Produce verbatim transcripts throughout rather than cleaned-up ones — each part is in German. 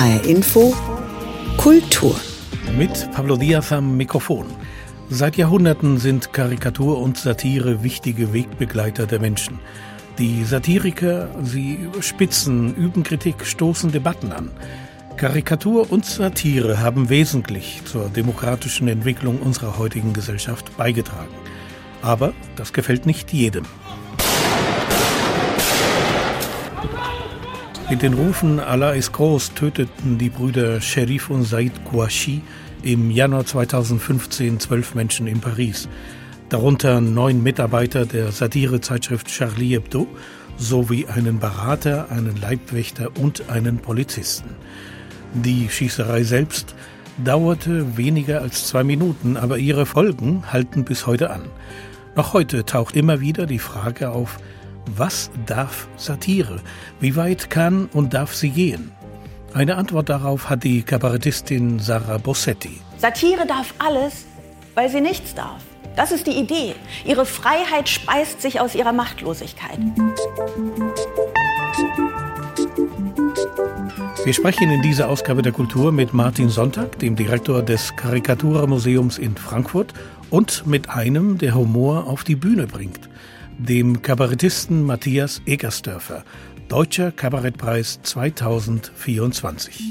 H R Info Kultur mit Pablo Diaz am Mikrofon. Seit Jahrhunderten sind Karikatur und Satire wichtige Wegbegleiter der Menschen. Die Satiriker, sie spitzen, üben Kritik, stoßen Debatten an. Karikatur und Satire haben wesentlich zur demokratischen Entwicklung unserer heutigen Gesellschaft beigetragen. Aber das gefällt nicht jedem. Mit den Rufen Allah ist groß töteten die Brüder Sherif und Said Kouachi im Januar zweitausendfünfzehn zwölf Menschen in Paris. Darunter neun Mitarbeiter der Satirezeitschrift Charlie Hebdo sowie einen Berater, einen Leibwächter und einen Polizisten. Die Schießerei selbst dauerte weniger als zwei Minuten, aber ihre Folgen halten bis heute an. Noch heute taucht immer wieder die Frage auf: Was darf Satire? Wie weit kann und darf sie gehen? Eine Antwort darauf hat die Kabarettistin Sarah Bossetti. Satire darf alles, weil sie nichts darf. Das ist die Idee. Ihre Freiheit speist sich aus ihrer Machtlosigkeit. Wir sprechen in dieser Ausgabe der Kultur mit Martin Sonntag, dem Direktor des Karikaturmuseums in Frankfurt, und mit einem, der Humor auf die Bühne bringt, dem Kabarettisten Matthias Egersdörfer, Deutscher Kabarettpreis zweitausendvierundzwanzig.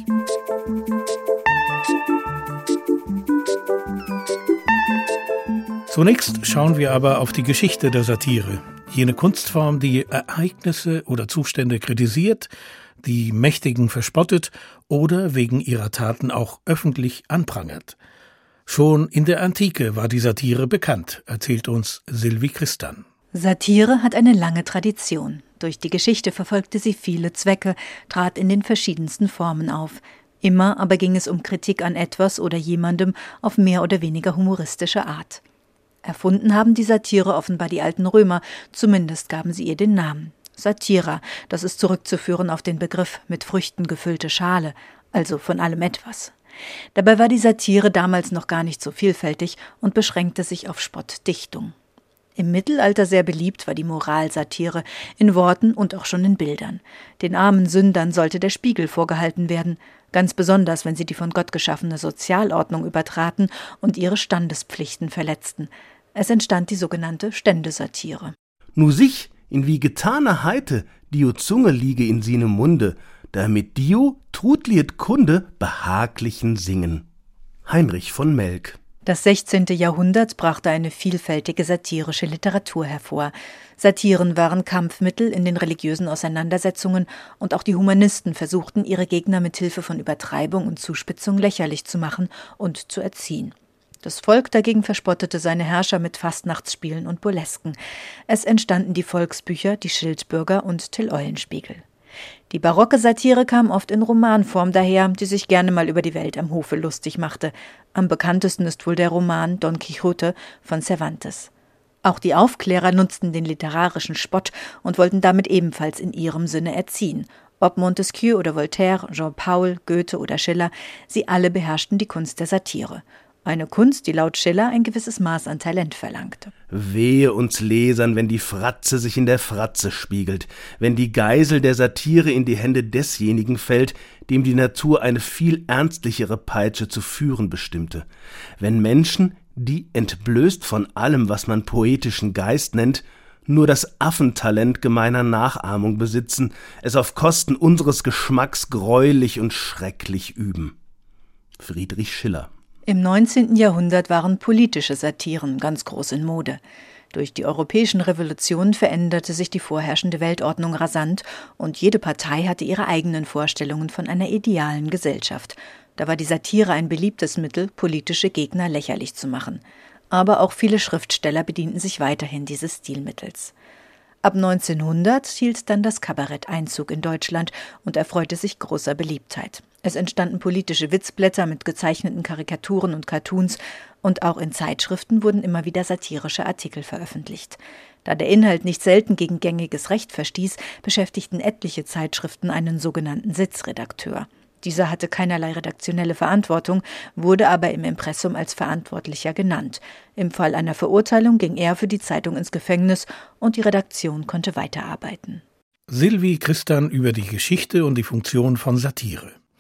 Zunächst schauen wir aber auf die Geschichte der Satire, jene Kunstform, die Ereignisse oder Zustände kritisiert, die Mächtigen verspottet oder wegen ihrer Taten auch öffentlich anprangert. Schon in der Antike war die Satire bekannt, erzählt uns Sylvie Christan. Satire hat eine lange Tradition. Durch die Geschichte verfolgte sie viele Zwecke, trat in den verschiedensten Formen auf. Immer aber ging es um Kritik an etwas oder jemandem auf mehr oder weniger humoristische Art. Erfunden haben die Satire offenbar die alten Römer, zumindest gaben sie ihr den Namen. Satira, das ist zurückzuführen auf den Begriff mit Früchten gefüllte Schale, also von allem etwas. Dabei war die Satire damals noch gar nicht so vielfältig und beschränkte sich auf Spottdichtung. Im Mittelalter sehr beliebt war die Moralsatire, in Worten und auch schon in Bildern. Den armen Sündern sollte der Spiegel vorgehalten werden, ganz besonders, wenn sie die von Gott geschaffene Sozialordnung übertraten und ihre Standespflichten verletzten. Es entstand die sogenannte Ständesatire. Nu sich, in wie getaner Heite, dio Zunge liege in sinem Munde, damit dio trutliet Kunde behaglichen Singen. Heinrich von Melk. Das sechzehnte. Jahrhundert brachte eine vielfältige satirische Literatur hervor. Satiren waren Kampfmittel in den religiösen Auseinandersetzungen und auch die Humanisten versuchten, ihre Gegner mit Hilfe von Übertreibung und Zuspitzung lächerlich zu machen und zu erziehen. Das Volk dagegen verspottete seine Herrscher mit Fastnachtsspielen und Burlesken. Es entstanden die Volksbücher, die Schildbürger und Till Eulenspiegel. Die barocke Satire kam oft in Romanform daher, die sich gerne mal über die Welt am Hofe lustig machte. Am bekanntesten ist wohl der Roman Don Quixote von Cervantes. Auch die Aufklärer nutzten den literarischen Spott und wollten damit ebenfalls in ihrem Sinne erziehen. Ob Montesquieu oder Voltaire, Jean-Paul, Goethe oder Schiller, sie alle beherrschten die Kunst der Satire. Eine Kunst, die laut Schiller ein gewisses Maß an Talent verlangte. Wehe uns Lesern, wenn die Fratze sich in der Fratze spiegelt, wenn die Geisel der Satire in die Hände desjenigen fällt, dem die Natur eine viel ernstlichere Peitsche zu führen bestimmte. Wenn Menschen, die entblößt von allem, was man poetischen Geist nennt, nur das Affentalent gemeiner Nachahmung besitzen, es auf Kosten unseres Geschmacks greulich und schrecklich üben. Friedrich Schiller. Im neunzehnten. Jahrhundert waren politische Satiren ganz groß in Mode. Durch die europäischen Revolutionen veränderte sich die vorherrschende Weltordnung rasant und jede Partei hatte ihre eigenen Vorstellungen von einer idealen Gesellschaft. Da war die Satire ein beliebtes Mittel, politische Gegner lächerlich zu machen. Aber auch viele Schriftsteller bedienten sich weiterhin dieses Stilmittels. Ab neunzehnhundert hielt dann das Kabarett Einzug in Deutschland und erfreute sich großer Beliebtheit. Es entstanden politische Witzblätter mit gezeichneten Karikaturen und Cartoons und auch in Zeitschriften wurden immer wieder satirische Artikel veröffentlicht. Da der Inhalt nicht selten gegen gängiges Recht verstieß, beschäftigten etliche Zeitschriften einen sogenannten Sitzredakteur. Dieser hatte keinerlei redaktionelle Verantwortung, wurde aber im Impressum als Verantwortlicher genannt. Im Fall einer Verurteilung ging er für die Zeitung ins Gefängnis und die Redaktion konnte weiterarbeiten. Sylvie Christan über die Geschichte und die Funktion von Satire.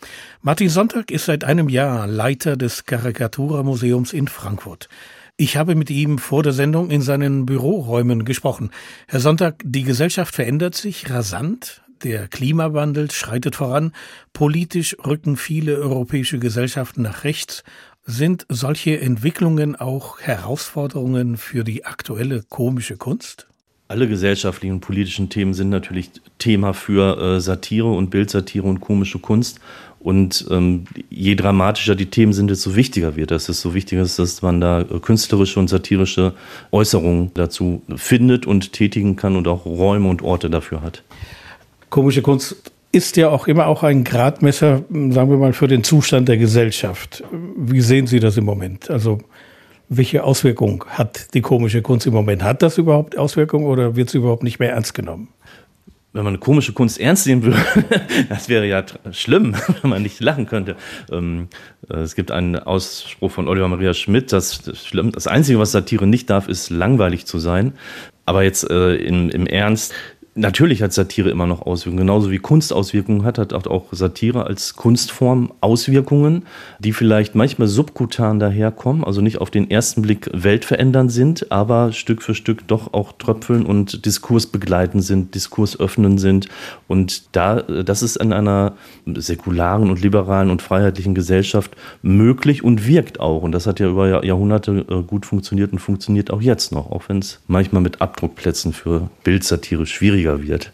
Martin Sonntag ist seit einem Jahr Leiter des Karikatura-Museums in Frankfurt. Ich habe mit ihm vor der Sendung in seinen Büroräumen gesprochen. Herr Sonntag, die Gesellschaft verändert sich rasant. Der Klimawandel schreitet voran. Politisch rücken viele europäische Gesellschaften nach rechts. Sind solche Entwicklungen auch Herausforderungen für die aktuelle komische Kunst? Alle gesellschaftlichen und politischen Themen sind natürlich Thema für äh, Satire und Bildsatire und komische Kunst. Und ähm, je dramatischer die Themen sind, desto wichtiger wird es. Desto wichtiger ist, dass man da künstlerische und satirische Äußerungen dazu findet und tätigen kann und auch Räume und Orte dafür hat. Komische Kunst ist ja auch immer auch ein Gradmesser, sagen wir mal, für den Zustand der Gesellschaft. Wie sehen Sie das im Moment? Also welche Auswirkung hat die komische Kunst im Moment? Hat das überhaupt Auswirkungen oder wird es überhaupt nicht mehr ernst genommen? Wenn man komische Kunst ernst nehmen würde, das wäre ja schlimm, wenn man nicht lachen könnte. Ähm, es gibt einen Ausspruch von Oliver Maria Schmidt, dass schlimm, das Einzige, was Satire nicht darf, ist langweilig zu sein. Aber jetzt äh, im, im Ernst, natürlich hat Satire immer noch Auswirkungen. Genauso wie Kunst Auswirkungen hat, hat auch Satire als Kunstform Auswirkungen, die vielleicht manchmal subkutan daherkommen, also nicht auf den ersten Blick weltverändernd sind, aber Stück für Stück doch auch tröpfeln und diskursbegleitend sind, diskursöffnend sind. Und da, das ist in einer säkularen und liberalen und freiheitlichen Gesellschaft möglich und wirkt auch. Und das hat ja über Jahrhunderte gut funktioniert und funktioniert auch jetzt noch, auch wenn es manchmal mit Abdruckplätzen für Bildsatire schwierig wird.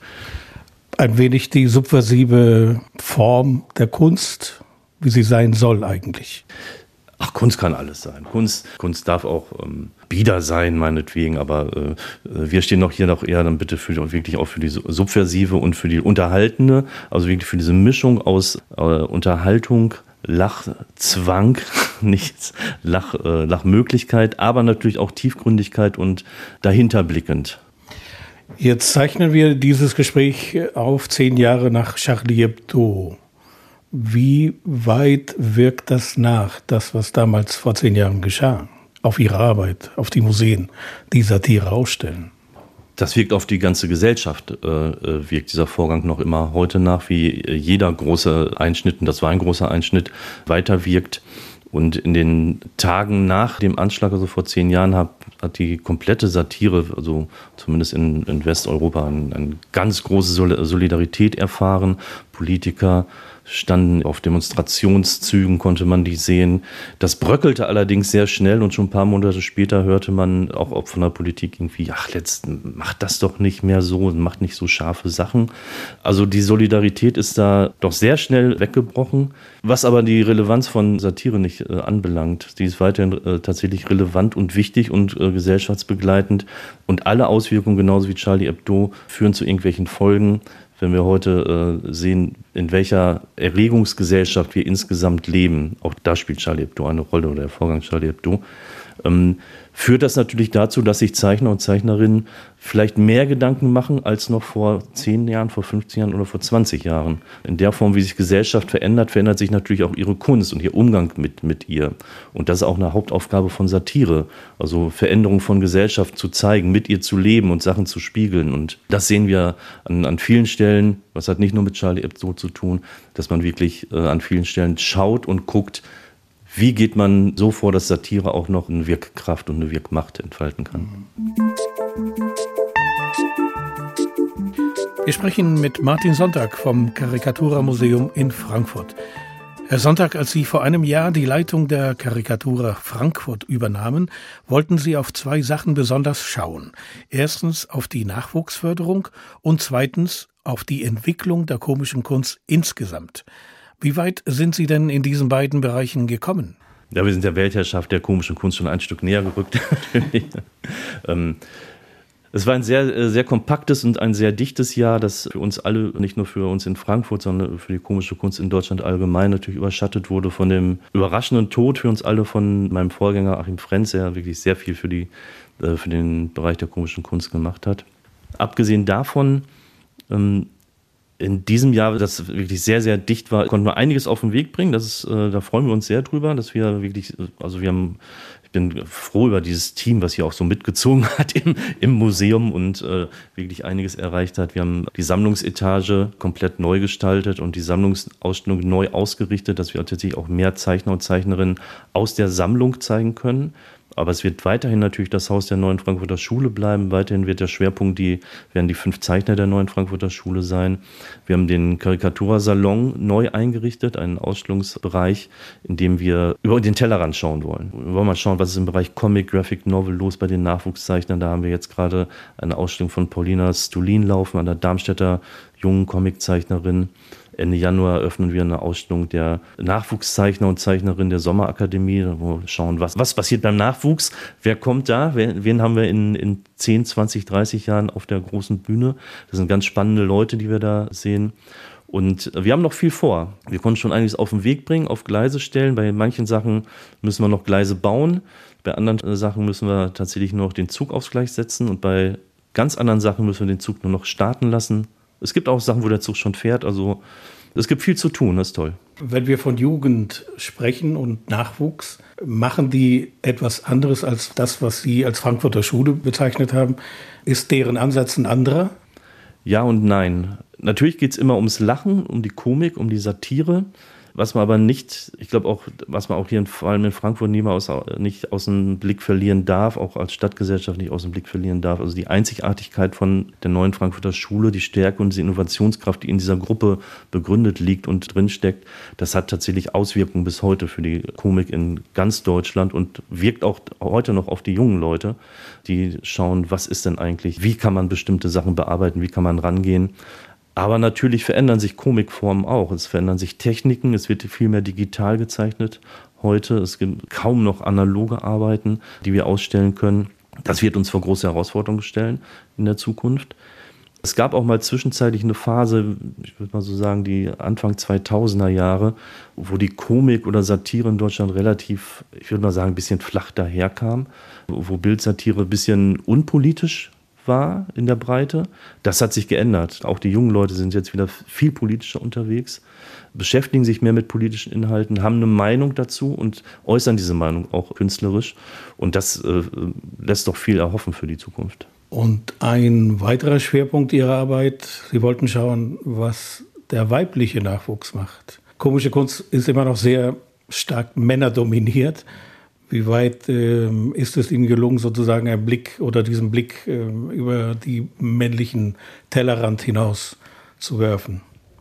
Ein wenig die subversive Form der Kunst, wie sie sein soll eigentlich. Ach, Kunst kann alles sein. Kunst, Kunst darf auch ähm, bieder sein, meinetwegen, aber äh, wir stehen doch hier noch eher dann bitte für, wirklich auch für die subversive und für die unterhaltende, also wirklich für diese Mischung aus äh, Unterhaltung, Lachzwang, nichts, Lach, äh, Lachmöglichkeit, aber natürlich auch Tiefgründigkeit und dahinterblickend. Jetzt zeichnen wir dieses Gespräch auf zehn Jahre nach Charlie Hebdo. Wie weit wirkt das nach, das, was damals vor zehn Jahren geschah, auf Ihre Arbeit, auf die Museen, die Satire ausstellen? Das wirkt auf die ganze Gesellschaft, äh, wirkt dieser Vorgang noch immer heute nach, wie jeder große Einschnitt, und das war ein großer Einschnitt, weiter wirkt. Und in den Tagen nach dem Anschlag, also vor zehn Jahren, hat, hat die komplette Satire, also zumindest in, in Westeuropa, eine ein ganz große Solidarität erfahren. Politiker standen auf Demonstrationszügen, konnte man die sehen. Das bröckelte allerdings sehr schnell und schon ein paar Monate später hörte man auch von der Politik irgendwie, ach, jetzt macht das doch nicht mehr so, macht nicht so scharfe Sachen. Also die Solidarität ist da doch sehr schnell weggebrochen, was aber die Relevanz von Satire nicht äh, anbelangt. Die ist weiterhin äh, tatsächlich relevant und wichtig und äh, gesellschaftsbegleitend und alle Auswirkungen, genauso wie Charlie Hebdo, führen zu irgendwelchen Folgen. Wenn wir heute äh, sehen, in welcher Erregungsgesellschaft wir insgesamt leben, auch da spielt Charlie Hebdo eine Rolle oder der Vorgang Charlie Hebdo, ähm, führt das natürlich dazu, dass sich Zeichner und Zeichnerinnen vielleicht mehr Gedanken machen als noch vor zehn Jahren, vor fünfzehn Jahren oder vor zwanzig Jahren. In der Form, wie sich Gesellschaft verändert, verändert sich natürlich auch ihre Kunst und ihr Umgang mit, mit ihr. Und das ist auch eine Hauptaufgabe von Satire, also Veränderung von Gesellschaft zu zeigen, mit ihr zu leben und Sachen zu spiegeln. Und das sehen wir an, an vielen Stellen, was hat nicht nur mit Charlie Hebdo zu tun, dass man wirklich äh, an vielen Stellen schaut und guckt, wie geht man so vor, dass Satire auch noch eine Wirkkraft und eine Wirkmacht entfalten kann. Wir sprechen mit Martin Sonntag vom Karikatura-Museum in Frankfurt. Herr Sonntag, als Sie vor einem Jahr die Leitung der Karikatura Frankfurt übernahmen, wollten Sie auf zwei Sachen besonders schauen. Erstens auf die Nachwuchsförderung und zweitens auf die Entwicklung der komischen Kunst insgesamt. Wie weit sind Sie denn in diesen beiden Bereichen gekommen? Ja, wir sind der Weltherrschaft der komischen Kunst schon ein Stück näher gerückt. ähm, es war ein sehr, sehr kompaktes und ein sehr dichtes Jahr, das für uns alle, nicht nur für uns in Frankfurt, sondern für die komische Kunst in Deutschland allgemein natürlich überschattet wurde von dem überraschenden Tod für uns alle von meinem Vorgänger Achim Frenz, der wirklich sehr viel für, die, für den Bereich der komischen Kunst gemacht hat. Abgesehen davon, ähm, in diesem Jahr, das wirklich sehr, sehr dicht war, konnten wir einiges auf den Weg bringen. Das ist, äh, da freuen wir uns sehr drüber, dass wir wirklich, also wir haben, ich bin froh über dieses Team, was hier auch so mitgezogen hat im, im Museum und äh, wirklich einiges erreicht hat. Wir haben die Sammlungsetage komplett neu gestaltet und die Sammlungsausstellung neu ausgerichtet, dass wir tatsächlich auch mehr Zeichner und Zeichnerinnen aus der Sammlung zeigen können. Aber es wird weiterhin natürlich das Haus der Neuen Frankfurter Schule bleiben. Weiterhin wird der Schwerpunkt, die werden die fünf Zeichner der Neuen Frankfurter Schule sein. Wir haben den Karikatursalon neu eingerichtet, einen Ausstellungsbereich, in dem wir über den Tellerrand schauen wollen. Wir wollen mal schauen, was ist im Bereich Comic, Graphic Novel los bei den Nachwuchszeichnern. Da haben wir jetzt gerade eine Ausstellung von Paulina Stulin laufen, einer Darmstädter jungen Comiczeichnerin. Ende Januar eröffnen wir eine Ausstellung der Nachwuchszeichner und Zeichnerinnen der Sommerakademie, wo wir schauen, was, was passiert beim Nachwuchs, wer kommt da, wen, wen haben wir in, in zehn, zwanzig, dreißig Jahren auf der großen Bühne. Das sind ganz spannende Leute, die wir da sehen. Und wir haben noch viel vor. Wir konnten schon einiges auf den Weg bringen, auf Gleise stellen. Bei manchen Sachen müssen wir noch Gleise bauen. Bei anderen Sachen müssen wir tatsächlich nur noch den Zug aufs Gleis setzen. Und bei ganz anderen Sachen müssen wir den Zug nur noch starten lassen. Es gibt auch Sachen, wo der Zug schon fährt. Also es gibt viel zu tun, das ist toll. Wenn wir von Jugend sprechen und Nachwuchs, machen die etwas anderes als das, was Sie als Frankfurter Schule bezeichnet haben? Ist deren Ansatz ein anderer? Ja und nein. Natürlich geht es immer ums Lachen, um die Komik, um die Satire. Was man aber nicht, ich glaube auch, was man auch hier vor allem in Frankfurt niemals aus, nicht aus dem Blick verlieren darf, auch als Stadtgesellschaft nicht aus dem Blick verlieren darf. Also die Einzigartigkeit von der Neuen Frankfurter Schule, die Stärke und die Innovationskraft, die in dieser Gruppe begründet liegt und drinsteckt, das hat tatsächlich Auswirkungen bis heute für die Komik in ganz Deutschland und wirkt auch heute noch auf die jungen Leute, die schauen, was ist denn eigentlich, wie kann man bestimmte Sachen bearbeiten, wie kann man rangehen. Aber natürlich verändern sich Komikformen auch. Es verändern sich Techniken, es wird viel mehr digital gezeichnet heute. Es gibt kaum noch analoge Arbeiten, die wir ausstellen können. Das wird uns vor große Herausforderungen stellen in der Zukunft. Es gab auch mal zwischenzeitlich eine Phase, ich würde mal so sagen, die Anfang zweitausender Jahre, wo die Komik oder Satire in Deutschland relativ, ich würde mal sagen, ein bisschen flach daherkam, wo Bildsatire ein bisschen unpolitisch war in der Breite. Das hat sich geändert. Auch die jungen Leute sind jetzt wieder viel politischer unterwegs, beschäftigen sich mehr mit politischen Inhalten, haben eine Meinung dazu und äußern diese Meinung auch künstlerisch. Und das äh, lässt doch viel erhoffen für die Zukunft. Und ein weiterer Schwerpunkt Ihrer Arbeit, Sie wollten schauen, was der weibliche Nachwuchs macht. Komische Kunst ist immer noch sehr stark männerdominiert. Wie weit äh, ist es Ihnen gelungen, sozusagen einen Blick oder diesen Blick äh, über die männlichen Tellerrand hinaus zu werfen?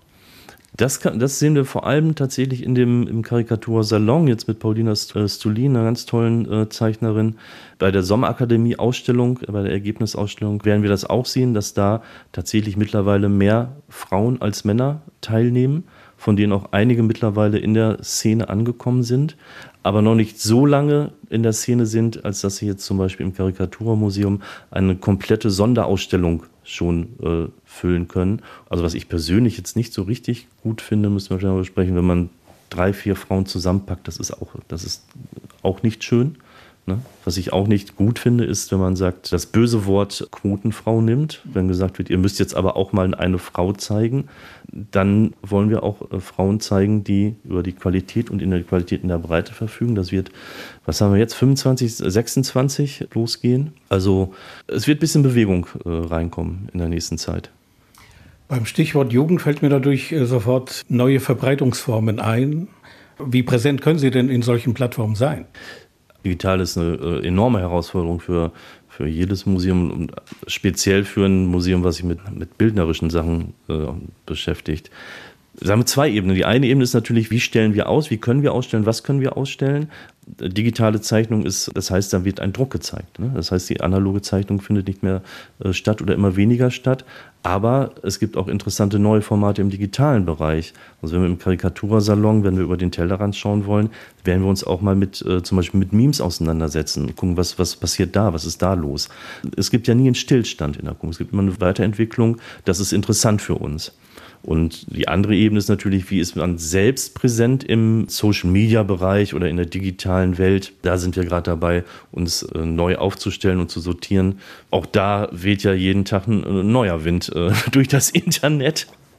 Das, kann, das sehen wir vor allem tatsächlich in dem im Karikatursalon, jetzt mit Paulina Stulin, einer ganz tollen äh, Zeichnerin. Bei der Sommerakademie-Ausstellung, bei der Ergebnisausstellung werden wir das auch sehen, dass da tatsächlich mittlerweile mehr Frauen als Männer teilnehmen, von denen auch einige mittlerweile in der Szene angekommen sind, aber noch nicht so lange in der Szene sind, als dass sie jetzt zum Beispiel im Karikaturmuseum eine komplette Sonderausstellung schon äh, füllen können. Also was ich persönlich jetzt nicht so richtig gut finde, müssen wir darüber sprechen, wenn man drei, vier Frauen zusammenpackt, das ist auch, das ist auch nicht schön. Ne? Was ich auch nicht gut finde, ist, wenn man sagt, das böse Wort Quotenfrau nimmt, wenn gesagt wird, ihr müsst jetzt aber auch mal eine Frau zeigen, dann wollen wir auch äh, Frauen zeigen, die über die Qualität und in der Qualität in der Breite verfügen. Das wird, was haben wir jetzt, fünfundzwanzig, sechsundzwanzig losgehen. Also es wird ein bisschen Bewegung äh, reinkommen in der nächsten Zeit. Beim Stichwort Jugend fällt mir dadurch äh, sofort neue Verbreitungsformen ein. Wie präsent können Sie denn in solchen Plattformen sein? Digital ist eine äh, enorme Herausforderung für, für jedes Museum und speziell für ein Museum, was sich mit, mit bildnerischen Sachen äh, beschäftigt. Wir haben zwei Ebenen. Die eine Ebene ist natürlich, wie stellen wir aus, wie können wir ausstellen, was können wir ausstellen. Digitale Zeichnung ist, das heißt, da wird ein Druck gezeigt. Ne? Das heißt, die analoge Zeichnung findet nicht mehr äh, statt oder immer weniger statt. Aber es gibt auch interessante neue Formate im digitalen Bereich. Also wenn wir im Karikatursalon, wenn wir über den Tellerrand schauen wollen, werden wir uns auch mal mit äh, zum Beispiel mit Memes auseinandersetzen und gucken, was, was passiert da, was ist da los. Es gibt ja nie einen Stillstand in der Kunst, es gibt immer eine Weiterentwicklung. Das ist interessant für uns. Und die andere Ebene ist natürlich, wie ist man selbst präsent im Social-Media-Bereich oder in der digitalen Welt. Da sind wir gerade dabei, uns äh, neu aufzustellen und zu sortieren. Auch da weht ja jeden Tag ein äh, neuer Wind äh, durch das Internet.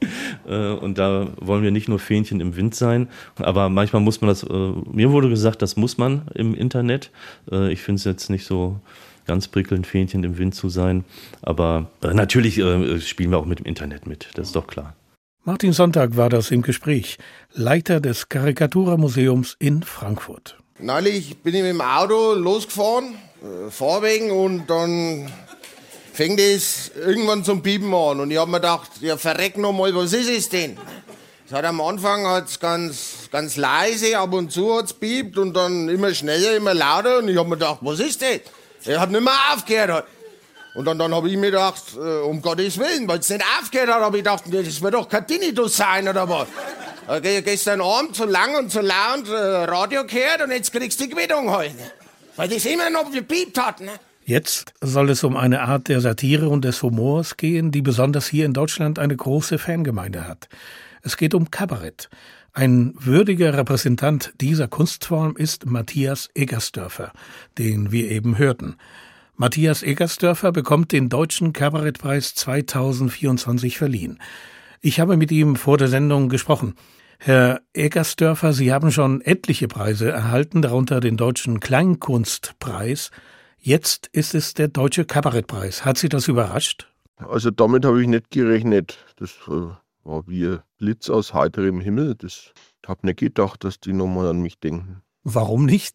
Und da wollen wir nicht nur Fähnchen im Wind sein, aber manchmal muss man das, mir wurde gesagt, das muss man im Internet. Ich finde es jetzt nicht so ganz prickelnd, Fähnchen im Wind zu sein, aber natürlich spielen wir auch mit dem Internet mit, das ist doch klar. Martin Sonntag war das im Gespräch, Leiter des Karikaturmuseums in Frankfurt. Neulich bin ich mit dem Auto losgefahren, äh, Fahrwegen, und dann fängt es irgendwann zum Piepen an. Und ich habe mir gedacht, ja verreck noch mal, was ist es denn? Es hat am Anfang hat's ganz, ganz leise, ab und zu hat's piept und dann immer schneller, immer lauter. Und ich habe mir gedacht, was ist das? Er hat nicht mehr aufgehört. Und dann, dann habe ich mir gedacht, äh, um Gottes Willen, weil es nicht aufgehört hat, habe ich gedacht, das wird doch kein Tinnitus sein oder was. Äh, gestern Abend so lang und so laut äh, Radio gehört und jetzt kriegst du die Quittung heute. Weil das immer noch gepiept hat, ne? Jetzt soll es um eine Art der Satire und des Humors gehen, die besonders hier in Deutschland eine große Fangemeinde hat. Es geht um Kabarett. Ein würdiger Repräsentant dieser Kunstform ist Matthias Eggersdörfer, den wir eben hörten. Matthias Eggersdörfer bekommt den Deutschen Kabarettpreis zweitausendvierundzwanzig verliehen. Ich habe mit ihm vor der Sendung gesprochen. Herr Eggersdörfer, Sie haben schon etliche Preise erhalten, darunter den Deutschen Kleinkunstpreis. Jetzt ist es der Deutsche Kabarettpreis. Hat Sie das überrascht? Also damit habe ich nicht gerechnet. Das äh, war wie ein Blitz aus heiterem Himmel. Das, ich habe nicht gedacht, dass die nochmal an mich denken. Warum nicht?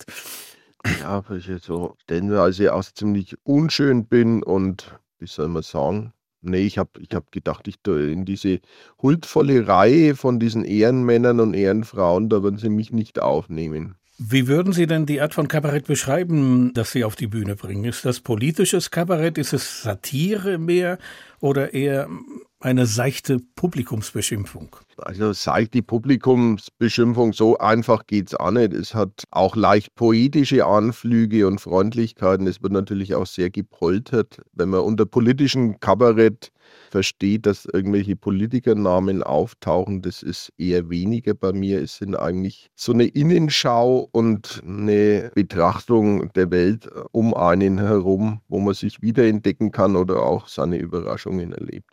Ja, weil ich so stellenweise auch ziemlich unschön bin und, wie soll man sagen, nee, ich habe ich hab gedacht, ich da in diese huldvolle Reihe von diesen Ehrenmännern und Ehrenfrauen, da würden sie mich nicht aufnehmen. Wie würden Sie denn die Art von Kabarett beschreiben, das Sie auf die Bühne bringen? Ist das politisches Kabarett? Ist es Satire mehr oder eher eine seichte Publikumsbeschimpfung? Also seichte Publikumsbeschimpfung, so einfach geht's auch nicht. Es hat auch leicht poetische Anflüge und Freundlichkeiten. Es wird natürlich auch sehr gepoltert. Wenn man unter politischem Kabarett versteht, dass irgendwelche Politikernamen auftauchen, das ist eher weniger bei mir. Es sind eigentlich so eine Innenschau und eine Betrachtung der Welt um einen herum, wo man sich wiederentdecken kann oder auch seine Überraschungen erlebt.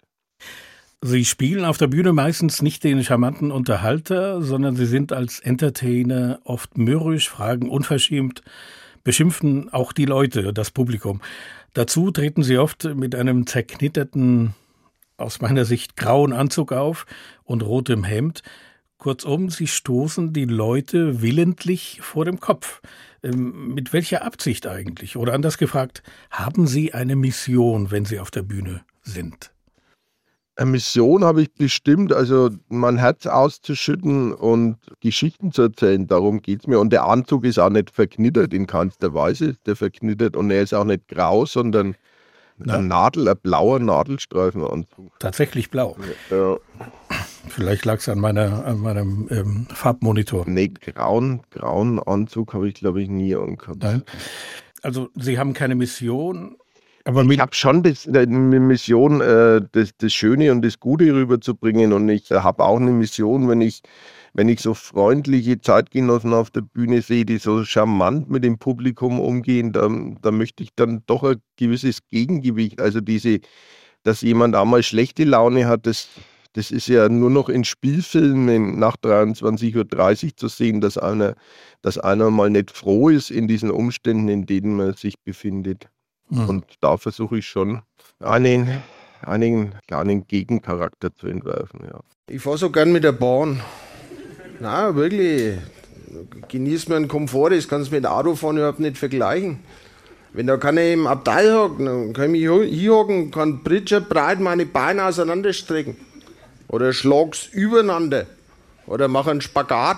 Sie spielen auf der Bühne meistens nicht den charmanten Unterhalter, sondern Sie sind als Entertainer oft mürrisch, fragen unverschämt, beschimpfen auch die Leute, das Publikum. Dazu treten Sie oft mit einem zerknitterten, aus meiner Sicht grauen Anzug auf und rotem Hemd. Kurzum, Sie stoßen die Leute willentlich vor dem Kopf. Ähm, mit welcher Absicht eigentlich? Oder anders gefragt, haben Sie eine Mission, wenn Sie auf der Bühne sind? Eine Mission habe ich bestimmt, also mein Herz auszuschütten und Geschichten zu erzählen, darum geht es mir. Und der Anzug ist auch nicht verknittert in keinster Weise, der verknittert, und er ist auch nicht grau, sondern Na. ein Nadel, ein blauer Nadelstreifenanzug. Tatsächlich blau. Ja. Vielleicht lag es an, meiner, an meinem ähm, Farbmonitor. Nee, grauen, grauen Anzug habe ich, glaube ich, nie angehabt. Nein. Also Sie haben keine Mission. Aber ich habe schon das, eine Mission, äh, das, das Schöne und das Gute rüberzubringen, und ich äh, habe auch eine Mission, wenn ich, wenn ich so freundliche Zeitgenossen auf der Bühne sehe, die so charmant mit dem Publikum umgehen, da, da möchte ich dann doch ein gewisses Gegengewicht, also diese, dass jemand auch mal schlechte Laune hat, das, das ist ja nur noch in Spielfilmen nach dreiundzwanzig Uhr dreißig zu sehen, dass einer, dass einer mal nicht froh ist in diesen Umständen, in denen man sich befindet. Hm. Und da versuche ich schon einen, einen kleinen Gegencharakter zu entwerfen. Ja. Ich fahre so gern mit der Bahn. Nein, wirklich. Genieß mir den Komfort, das kannst du mit Autofahren überhaupt nicht vergleichen. Wenn da keiner im Abteil hockt, dann kann ich mich hier hocken, kann breit meine Beine auseinanderstrecken. Oder schlag's übereinander. Oder mach einen Spagat.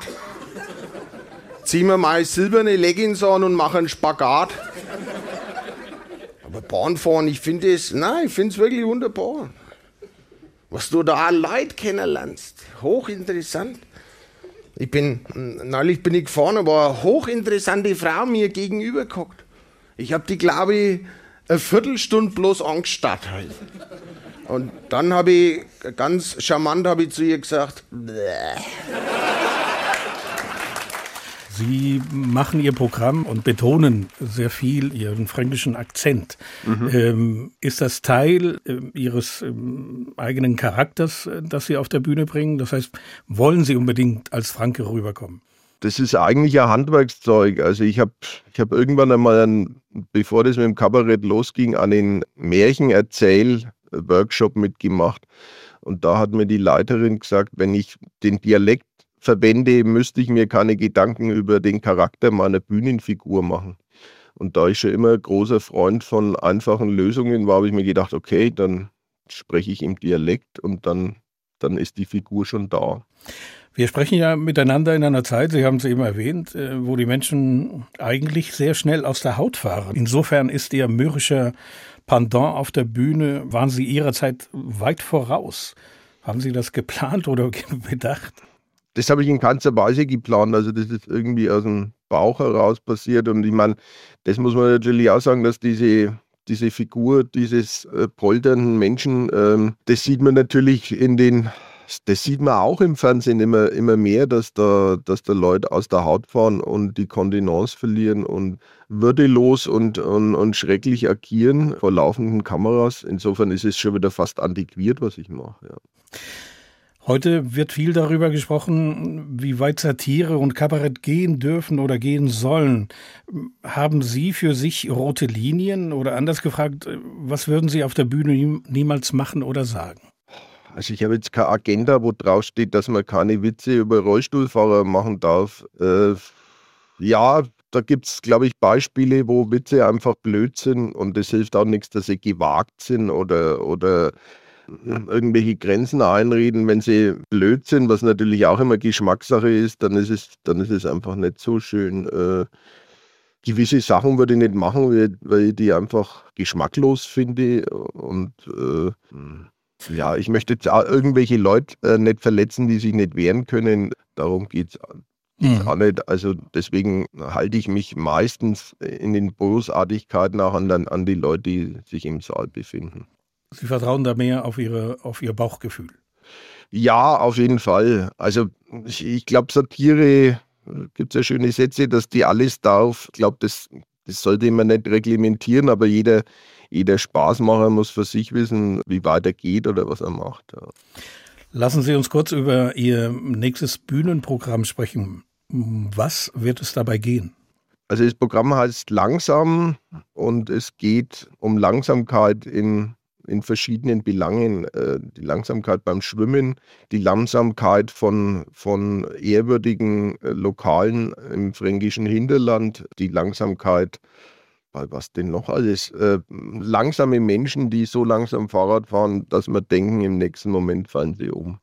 Zieh mir meine silberne Leggings an und mach einen Spagat. Aber Bahnfahren, ich finde es, nein, ich finde es wirklich wunderbar. Was du da Leute kennenlernst, hochinteressant. Ich bin, neulich bin ich gefahren, aber eine hochinteressante Frau mir gegenüber geguckt. Ich habe die, glaube ich, eine Viertelstunde bloß angestarrt halt. Und dann habe ich, ganz charmant habe ich zu ihr gesagt, Bleh. Sie machen Ihr Programm und betonen sehr viel Ihren fränkischen Akzent. Mhm. Ähm, ist das Teil äh, Ihres ähm, eigenen Charakters, äh, das Sie auf der Bühne bringen? Das heißt, wollen Sie unbedingt als Franke rüberkommen? Das ist eigentlich ein Handwerkszeug. Also ich habe ich hab irgendwann einmal, einen, bevor das mit dem Kabarett losging, einen Märchenerzähl-Workshop mitgemacht. Und da hat mir die Leiterin gesagt, wenn ich den Dialekt verwende, müsste ich mir keine Gedanken über den Charakter meiner Bühnenfigur machen. Und da ich schon immer großer Freund von einfachen Lösungen war, habe ich mir gedacht, okay, dann spreche ich im Dialekt und dann, dann ist die Figur schon da. Wir sprechen ja miteinander in einer Zeit, Sie haben es eben erwähnt, wo die Menschen eigentlich sehr schnell aus der Haut fahren. Insofern ist Ihr mürrischer Pendant auf der Bühne, waren Sie Ihrer Zeit weit voraus. Haben Sie das geplant oder bedacht? Das habe ich in keinster Weise geplant. Also das ist irgendwie aus dem Bauch heraus passiert. Und ich meine, das muss man natürlich auch sagen, dass diese, diese Figur dieses äh, polternden Menschen, ähm, das sieht man natürlich in den, das sieht man auch im Fernsehen immer, immer mehr, dass da, dass da Leute aus der Haut fahren und die Kontenance verlieren und würdelos und, und, und schrecklich agieren vor laufenden Kameras. Insofern ist es schon wieder fast antiquiert, was ich mache. Ja. Heute wird viel darüber gesprochen, wie weit Satire und Kabarett gehen dürfen oder gehen sollen. Haben Sie für sich rote Linien oder anders gefragt, was würden Sie auf der Bühne nie, niemals machen oder sagen? Also ich habe jetzt keine Agenda, wo drauf steht, dass man keine Witze über Rollstuhlfahrer machen darf. Äh, ja, da gibt es, glaube ich, Beispiele, wo Witze einfach blöd sind und es hilft auch nichts, dass sie gewagt sind oder, oder irgendwelche Grenzen einreden. Wenn sie blöd sind, was natürlich auch immer Geschmackssache ist, dann ist es, dann ist es einfach nicht so schön. Äh, gewisse Sachen würde ich nicht machen, weil, weil ich die einfach geschmacklos finde und äh, ja, ich möchte jetzt auch irgendwelche Leute äh, nicht verletzen, die sich nicht wehren können. Darum geht es mhm. auch nicht. Also deswegen halte ich mich meistens in den Bosartigkeiten auch an, an die Leute, die sich im Saal befinden. Sie vertrauen da mehr auf, ihre, auf Ihr Bauchgefühl? Ja, auf jeden Fall. Also ich, ich glaube, Satire, gibt es ja schöne Sätze, dass die alles darf. Ich glaube, das, das sollte man nicht reglementieren, aber jeder, jeder Spaßmacher muss für sich wissen, wie weit er geht oder was er macht. Ja. Lassen Sie uns kurz über Ihr nächstes Bühnenprogramm sprechen. Was wird es dabei gehen? Also das Programm heißt Langsam und es geht um Langsamkeit in in verschiedenen Belangen. Die Langsamkeit beim Schwimmen, die Langsamkeit von, von ehrwürdigen Lokalen im fränkischen Hinterland, die Langsamkeit, was denn noch alles, äh, langsame Menschen, die so langsam Fahrrad fahren, dass wir denken, im nächsten Moment fallen sie um.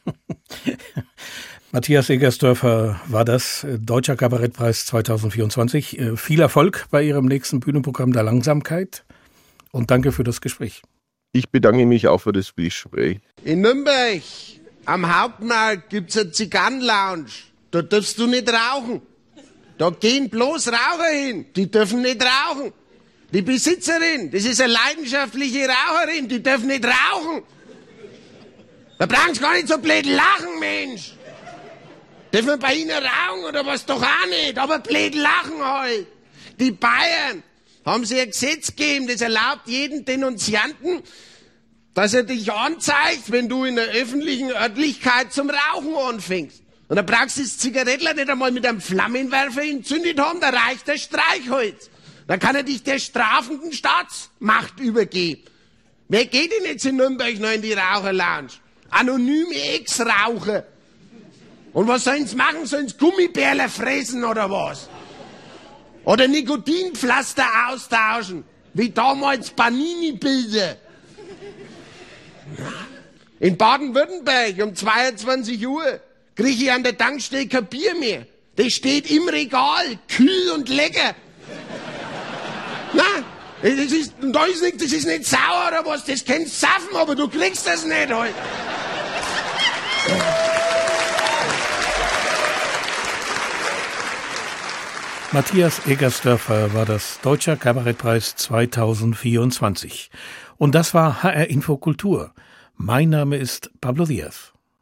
Matthias Egersdörfer war das, Deutscher Kabarettpreis zwanzig vierundzwanzig. Viel Erfolg bei Ihrem nächsten Bühnenprogramm der Langsamkeit und danke für das Gespräch. Ich bedanke mich auch für das Gespräch. In Nürnberg am Hauptmarkt gibt es eine Zigarrenlounge. Da darfst du nicht rauchen. Da gehen bloß Raucher hin. Die dürfen nicht rauchen. Die Besitzerin, das ist eine leidenschaftliche Raucherin, die dürfen nicht rauchen. Da brauchst du gar nicht so blöd lachen, Mensch. Dürfen wir bei Ihnen rauchen oder was? Doch auch nicht, aber blöd lachen halt. Die Bayern haben sie ein Gesetz gegeben, das erlaubt jeden Denunzianten, dass er dich anzeigt, wenn du in der öffentlichen Örtlichkeit zum Rauchen anfängst. Und dann brauchst du das Zigarettler nicht einmal mit einem Flammenwerfer entzündet haben, da reicht das Streichholz. Dann kann er dich der strafenden Staatsmacht übergeben. Wer geht denn jetzt in Nürnberg noch in die Raucherlounge? Anonyme Ex-Raucher. Und was sollen sie machen? Sollen sie Gummibärle fressen oder was? Oder Nikotinpflaster austauschen, wie damals Panini-Bilder. In Baden-Württemberg um zweiundzwanzig Uhr kriege ich an der Tankstelle kein Bier mehr. Das steht im Regal, kühl und lecker. Na, das ist, da ist nicht, das ist nicht sauer oder was, das kannst du saufen, aber du kriegst das nicht halt. Matthias Egersdörfer war das Deutscher Kabarettpreis zwanzig vierundzwanzig. Und das war H R Info Kultur. Mein Name ist Pablo Diaz.